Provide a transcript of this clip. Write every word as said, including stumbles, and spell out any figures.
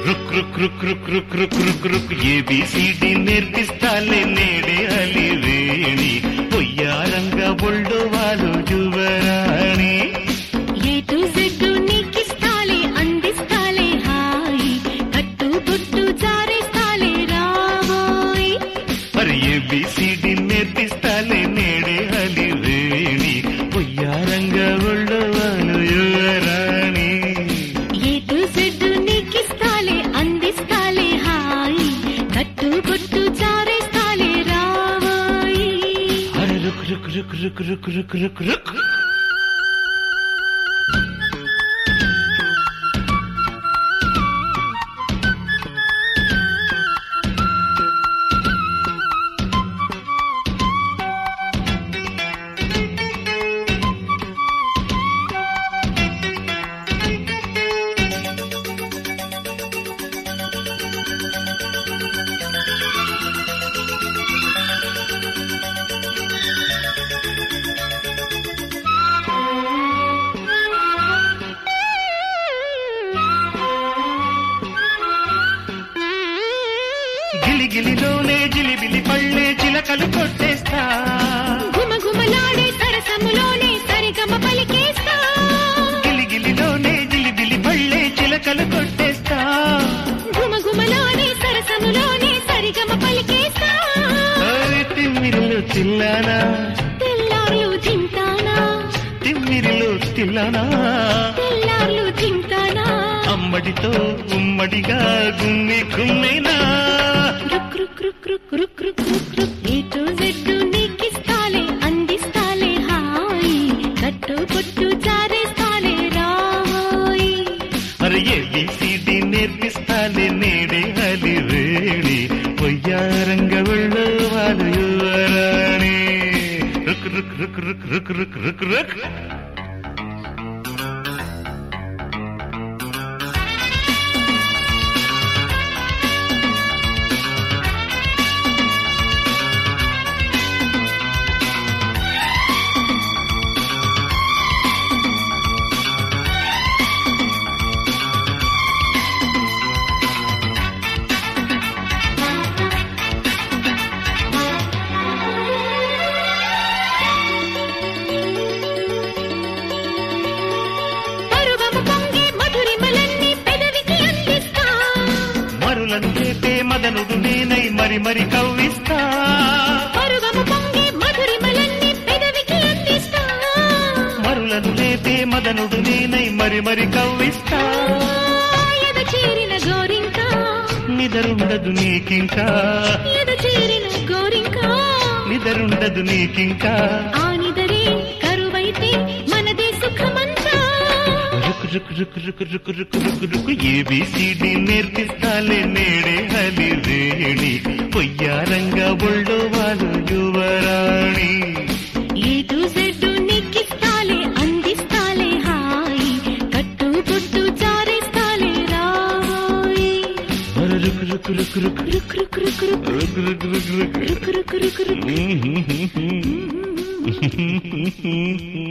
రుక్ రుక్ రుక్ రుక్ రుక్ రుక్ రుక్ రుక్ A B C D నేర్పిస్తాలే నేడే అలివేణి పొయ్యారంగా ఒళ్ళు వాళ్ళు యువరాణి ఏ టు జెడ్ నీకిస్తాలే అందిస్తాలే హాయి కట్టు బొట్టు జారేస్తాలే రావోయ్ మరి ఏబిసిడి నేర్పిస్తాలే నేడే అలివేణి పొయ్యారంగా ఒళ్ళు వాళ్ళు యువరాణి ఏ టు జెడ్ నీకిస్తాలే అందిస్తాలే హాయి కట్టు బొట్టు జారేస్తాలే రావోయ్ అరే రుక్ రుక్ రుక్ రుక్ రుక్ రుక్ రుక్ రుక్ గిలిగిలిలోనే జిలిబిలి పళ్ళే చిలకలు కొట్టేస్తా గుమగుమలాడే సరసములోనే సరిగమ పలికేస్తా గిలిగిలిలోనే జిలిబిలి పళ్ళే చిలకలు కొట్టేస్తా గుమగుమలాడే సరసములోనే సరిగమ పలికేస్తా అరే తిమ్మిరిలో తిల్లానా తెల్లార్లు తింటానా తిమ్మిరిలో తిల్లానా తెల్లార్లు తింటానా అమ్మడితో ఉమ్మడిగా గుమ్మి గుమ్మినా రుక్ రుక్ రుక్ రుక్ రుక్ రుక్ రుక్ రుక్ ఏ టు జెడ్ నీకిస్తాలే అందిస్తాలే హాయి కట్టు పొట్టు జారేస్తాలే రావోయ్ అరే ఏబిసిడి నేర్పిస్తాలే నేడే అలివేణి పొయ్యారంగ ఒళ్ళు వాళ్ళు యువరాణి రుక్ రుక్ రుక్ రుక్ రుక్ రుక్ రుక్ రుక్ మరులను లేపే మదనుడు నేనై మరి మరి కవ్విస్తా పరువము పొంగే మధురిమలన్నీ పెదవికి అందిస్తా మరులను లేపే మదనుడు నేనై మరి మరి కవ్విస్తా ఎద చేరిన గోరింకా నిదరుండదు నీకింకా ఎద చేరిన గోరింకా నిదరుండదు నీకింకా ఆ నిదరే కరువైతే మనదే సుఖమంతా రుక్ రుక్ రుక్ రుక్ రుక్ రుక్ రుక్ రుక్ ఏబిసిడి నేర్పిస్తాలే నేడే అలివేణి పొయ్యారంగా ఒళ్ళు వాళ్ళు యువరాణి ఏ టు జెడ్ నీకిస్తాలే అందిస్తాలే హాయి కట్టు బొట్టు జారేస్తాలే రావోయ్ రుక్ రుక్ రుక్ రుక్ రుక్ రుక్ రుక్ రుక్ రుక్ రుక్ రుక్ రుక్ రుక్ రుక్ రుక్ రుక్ రుక్